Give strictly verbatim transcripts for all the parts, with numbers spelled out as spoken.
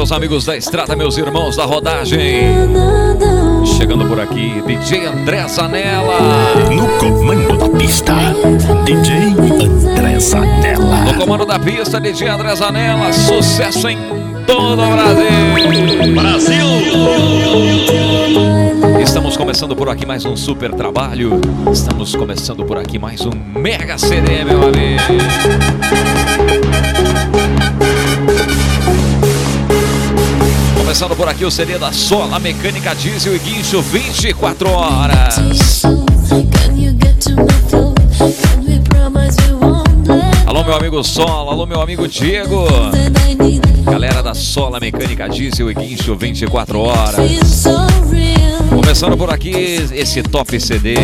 meus amigos da estrada, meus irmãos da rodagem. Chegando por aqui, D J André Zanella. No comando da pista, D J André Zanella. No comando da pista, D J André Zanella. Sucesso em todo o Brasil. Brasil! Estamos começando por aqui mais um super trabalho. Estamos começando por aqui mais um mega C D, meu amigo. Começando por aqui o C D da Sola Mecânica Diesel e Guincho vinte e quatro horas. Alô meu amigo Sola, alô meu amigo Diego. Galera da Sola Mecânica Diesel e Guincho vinte e quatro horas. Começando por aqui esse top C D.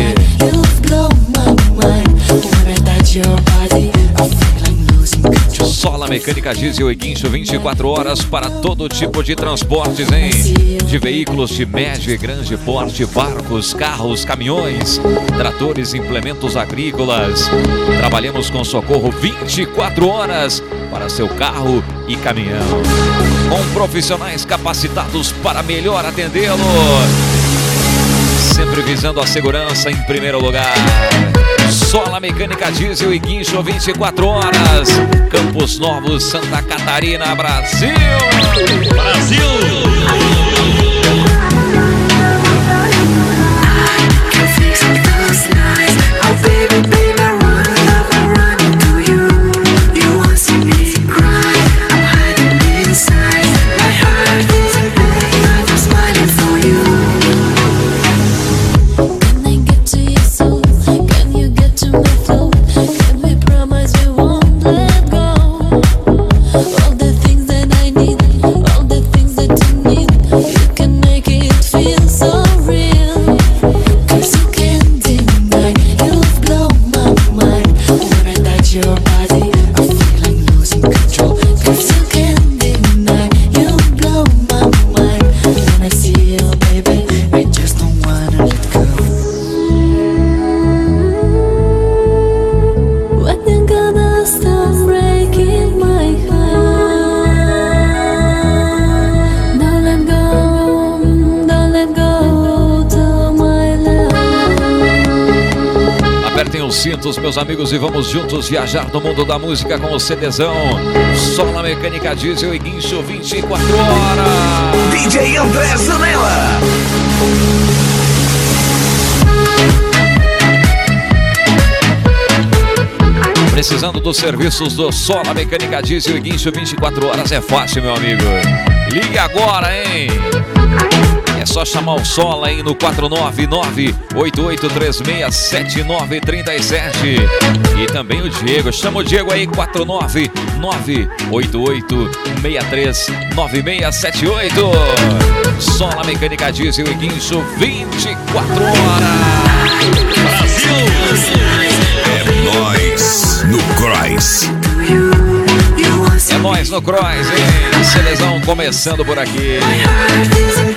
Sola Mecânica Diesel e Guincho vinte e quatro horas para todo tipo de transportes, hein? De veículos de médio e grande porte, barcos, carros, caminhões, tratores, implementos agrícolas. Trabalhamos com socorro vinte e quatro horas para seu carro e caminhão, com profissionais capacitados para melhor atendê-lo, sempre visando a segurança em primeiro lugar. Sola Mecânica Diesel e Guincho vinte e quatro horas. Campos Novos, Santa Catarina, Brasil. Brasil! Cintos, meus amigos, e vamos juntos viajar no mundo da música com o CDzão Sola Mecânica Diesel e Guincho vinte e quatro horas. D J André Zanella. Precisando dos serviços do Sola Mecânica Diesel e Guincho vinte e quatro horas é fácil, meu amigo. Ligue agora, hein? É só chamar o Sola aí no quatro nove nove, oito oito três seis, sete nove três sete. E também o Diego. Chama o Diego aí, quatro nove nove, oito oito seis três nove seis sete oito. Sola Mecânica Diesel e Guincho vinte e quatro horas. Brasil! É nóis no Cross. É nóis no Cross, hein? Seleção começando por aqui.